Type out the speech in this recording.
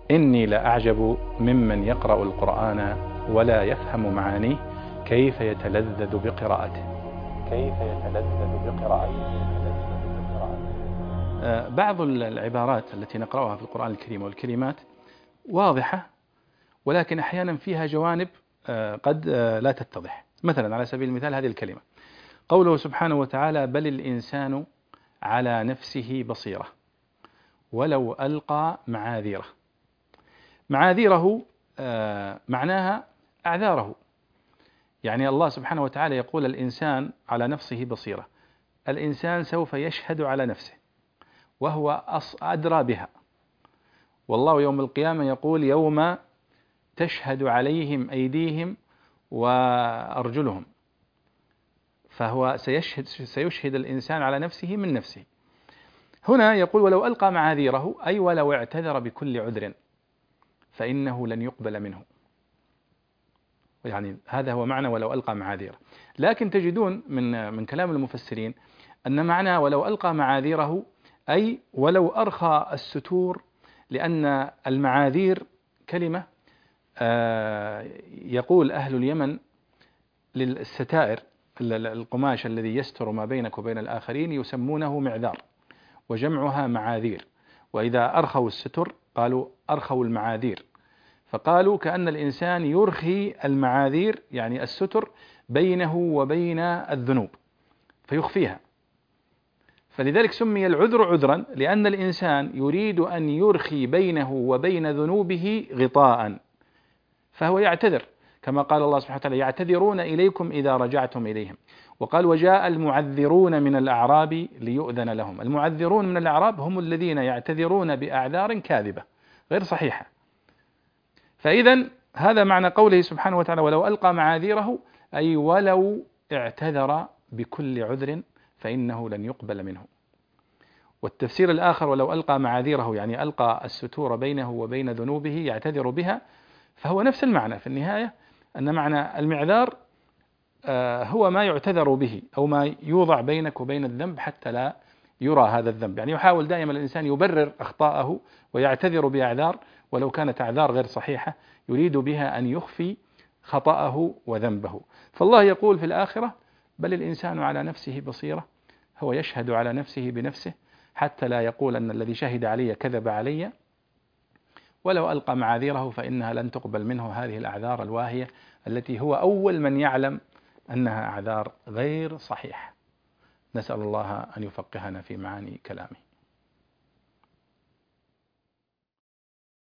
إني لأعجب ممن يقرأ القرآن ولا يفهم معانيه كيف يتلذذ بقراءته. بعض العبارات التي نقرأها في القرآن الكريم والكلمات واضحة، ولكن أحيانا فيها جوانب قد لا تتضح. مثلا على سبيل المثال هذه الكلمة، قوله سبحانه وتعالى: بل الإنسان على نفسه بصيرة ولو ألقى معاذيره. معاذيره معناها أعذاره، يعني الله سبحانه وتعالى يقول الإنسان على نفسه بصيرة، الإنسان سوف يشهد على نفسه وهو أدرى بها، والله يوم القيامة يقول: يوم تشهد عليهم أيديهم وأرجلهم، فهو سيشهد الإنسان على نفسه من نفسه. هنا يقول: ولو ألقى معاذيره، أي ولو اعتذر بكل عذر فإنه لن يقبل منه، يعني هذا هو معنى ولو ألقى معاذيره. لكن تجدون من كلام المفسرين أن معنى ولو ألقى معاذيره أي ولو أرخى الستور، لأن المعاذير كلمة يقول أهل اليمن للستائر، القماش الذي يستر ما بينك وبين الآخرين، يسمونه معذار، وجمعها معاذير. وإذا أرخوا الستر قالوا أرخوا المعاذير، فقالوا كأن الإنسان يرخي المعاذير، يعني الستر، بينه وبين الذنوب فيخفيها. فلذلك سمي العذر عذرا، لأن الإنسان يريد أن يرخي بينه وبين ذنوبه غطاء، فهو يعتذر، كما قال الله سبحانه وتعالى: يعتذرون إليكم إذا رجعتم إليهم. وقال: وجاء المعذرون من الأعراب ليؤذن لهم. المعذرون من الأعراب هم الذين يعتذرون بأعذار كاذبة غير صحيحة. فإذا هذا معنى قوله سبحانه وتعالى: ولو ألقى معاذيره، أي ولو اعتذر بكل عذر فإنه لن يقبل منه. والتفسير الآخر: ولو ألقى معاذيره، يعني ألقى الستور بينه وبين ذنوبه يعتذر بها، فهو نفس المعنى في النهاية، أن معنى المعذار هو ما يعتذر به أو ما يوضع بينك وبين الذنب حتى لا يرى هذا الذنب. يعني يحاول دائما الإنسان يبرر أخطاءه ويعتذر بأعذار، ولو كانت أعذار غير صحيحة يريد بها أن يخفي خطأه وذنبه. فالله يقول في الآخرة: بل الإنسان على نفسه بصيرة، هو يشهد على نفسه بنفسه حتى لا يقول أن الذي شهد علي كذب علي. ولو ألقى معاذيره فإنها لن تقبل منه هذه الأعذار الواهية التي هو أول من يعلم أنها أعذار غير صحيحة. نسأل الله أن يفقهنا في معاني كلامه.